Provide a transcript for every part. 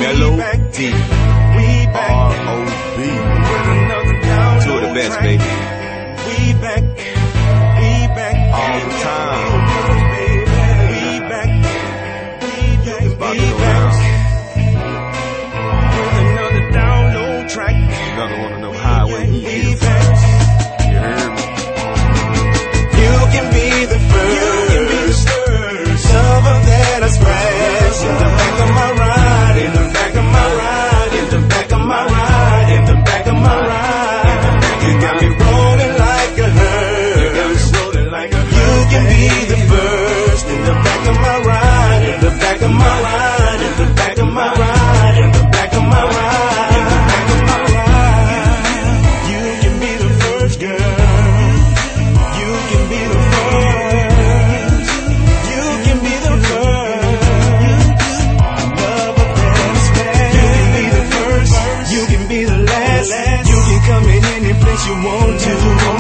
L-O-D R-O-B. Two of the best, baby. All the time. It's about to go down. Another one of them highway hits. You heard me? You can be the first lover that I splash in the back of my ride, in the back of my ride, in the back of my ride, in the back of my ride. You got me rolling like a hearse. You can be the first in the back of my ride, in the back of my ride, in the back of my ride, in the back of my ride, in the back of my ride. You can be the first girl. You can be the first. You can be the first. Lover that is fast. You can be the first. You can be the last. You can come in any place you want to.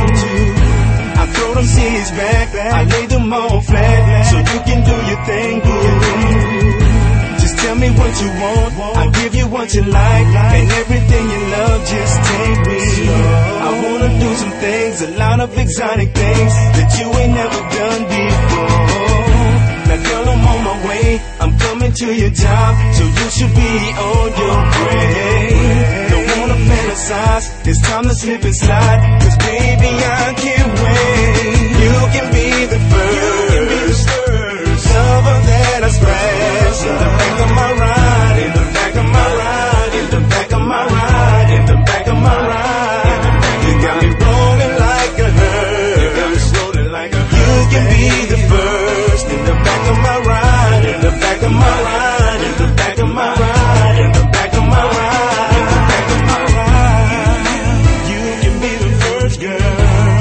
I throw them seeds back. I lay them all flat, so you can do your thing, boo. Just tell me what you want, I'll give you what you like, and everything you love, just take me. I wanna do some things, a lot of exotic things that you ain't never done before. Now girl, I'm on my way, I'm coming to your job, so you should be on your way. Don't wanna fantasize, it's time to slip and slide, cause baby I can't wait. You can be the first lover that I splash in the back of my ride, in the back of my ride, in the back of my ride, in the back of my ride. You got me rolling like a hearse. You can be the first in the back of my ride, in the back of my ride, in the back of my ride, in the back of my ride, in the back of my ride. You can be the first girl.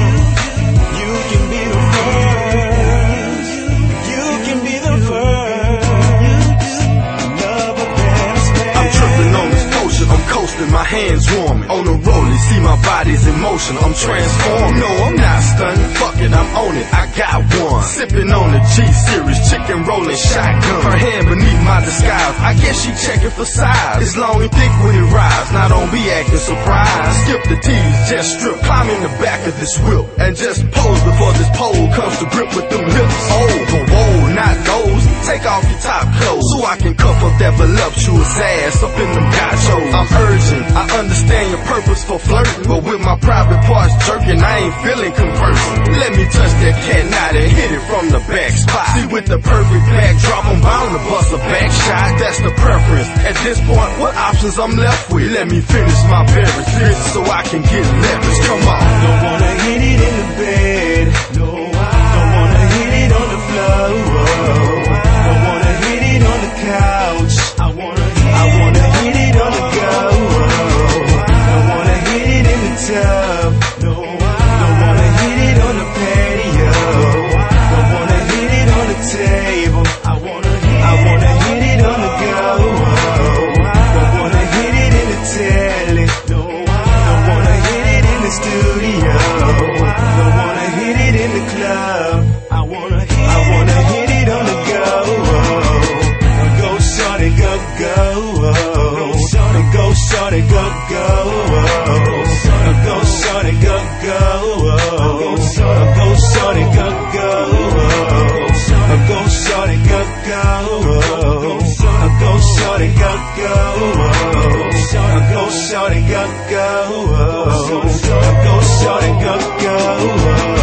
You can be the first. You can be the first. Lover that is fast. I'm tripping on this potion, I'm coasting, my hands warming. On the rollie, see my body's in motion, I'm transforming. No, I'm not stunning, fuck it, I'm on it, I got one. Sipping on the G-Series, chicken rolling shotgun. Her hand beneath my disguise, I guess she checking for size. It's long and thick when it rides, now don't be acting surprised. Skip the T's, just strip, climb in the back of this whip, and just pose before this pole comes to grip with them hips. Oh, but whoa, not those. Take off your top clothes, so I can cuff up that voluptuous ass up in them gachos. I'm urgent, I understand your purpose for flirting, but with my private parts jerking, I ain't feeling conversing. Let me touch that cat knot and hit it from the back spot. See, with the perfect backdrop, I'm bound to bust a back shot. That's the preference. At this point, what options I'm left with? Let me finish my beverage so I can get leverage. Come on. Don't wanna hit it in the bed. No, I don't wanna hit it on the floor. Don't wanna hit it on the couch. I wanna hit it on the go. Don't wanna hit it in the tub. No, don't wanna hit it on the patio. Don't wanna hit it on the table. I wanna hit it on the go. Don't wanna hit it in the telly. No, don't wanna hit it in the studio. Don't wanna hit it in the club. I wanna hit it on the go. Go shorty, go, go. Go shorty, go, go. Go shorty, go, go. Go shorty, go, go. Go shorty, go, go. Go shorty, go, go. Go shorty, go, go. Go shorty, go, go.